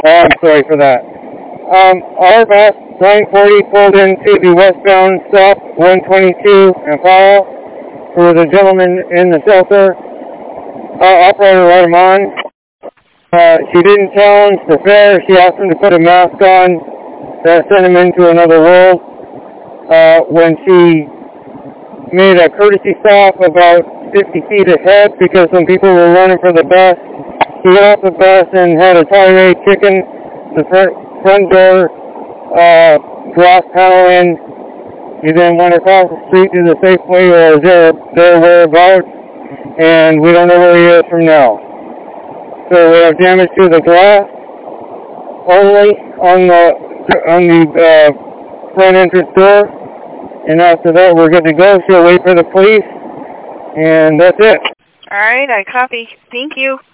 Oh, I'm sorry for that. Our bus 940 pulled into the westbound stop 122 in Powell. There was a gentleman in the shelter, operator Rahman. She didn't challenge the fare. She asked him to put a mask on. That sent him into another world. When she made a courtesy stop about 50 feet ahead because some people were running for the bus, he got off the bus and had a tirade kicking the front door glass panel in. He then went across the street to the Safeway or their whereabouts, and we don't know where he is from now. So we have damage to the glass only on the front entrance door, and after that we're good to go. She'll wait for the police, and that's it. All right, I copy. Thank you.